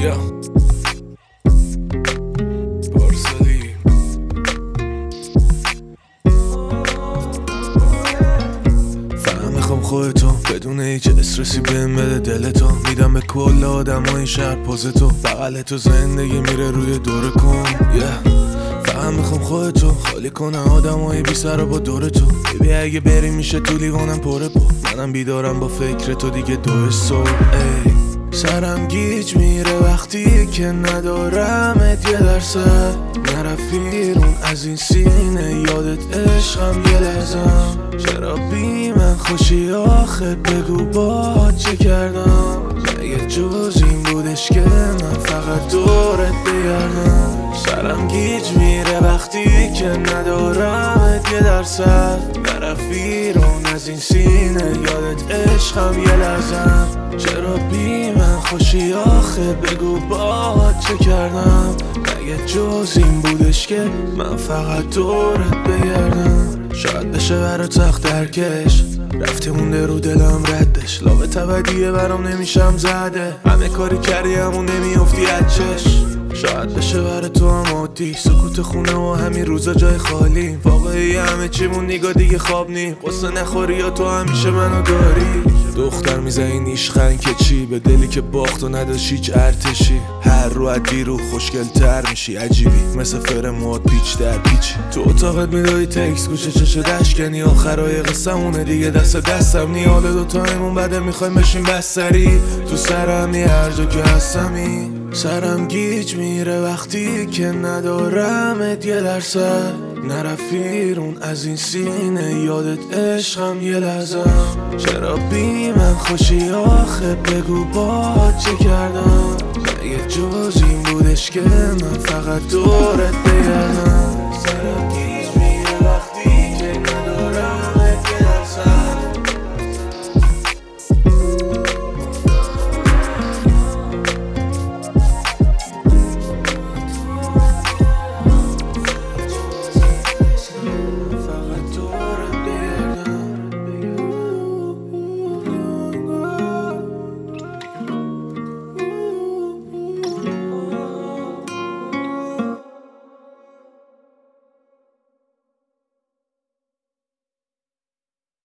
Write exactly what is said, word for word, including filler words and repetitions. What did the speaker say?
یا بارسالی فهم میخوام خودتو بدون هیچ استرسی بهم بده دلتو میدم به کل آدم های این شهر پوزتو بغلتو زندگی میره روی دور کن yeah. فهم میخوام خودتو خالی کنه آدم های بی سر با دورتو بیبی اگه بری میشه تو لیوانم پره با منم بیدارم با فکر تو دیگه دو صبح ای سرم گیج میره وقتی که ندارمت یه درصد نرفیرون از این سینه یادت عشقم یه لحظم چرا بی من خوشی آخه بگو با چه کردم مگه جز این بودش که من فقط دورت بگردم سرم گیج میره وقتی که ندارمت یه درصد نرفیرون از این سینه یادت عشقم یه لحظم چرا بی من خوشی آخه بگو با چه کردم مگه جز این بودش که من فقط دورت بگردم شاید بشه برا تخت درکش رفتی مونده رو دلم ردش لابه تبدیه برام نمیشم زده همه کاری کردی همون نمیافتی اچش شاید بشه برای تو هم عادی سکوت خونه و همین روزا جای خالی واقعی همه چیمون نگاه دیگه خواب نی قصه نخوری یا تو همیشه منو داری دختر میزنی نیشخن که چی به دلی که باخت و نداشت هیچ ارتشی هر رو عدی رو خوشگل تر میشی عجیبی مثل فر مواد پیچ در پیچ تو اتاقت میدایی تکس گوشه چشه دشکنی آخرای قصمونه دیگه دست دستم نی حال دوتایمون بده میخوایم بشیم بستری تو سرمی هر جا که هستمی سرم گیج میره وقتی که ندارمت یه درصد نرفیرون از این سینه یادت عشقم یه لحظم چرا بی من خوشی آخه بگو با چه کردم مگه جز این بودش که من فقط دورت بگردم سرم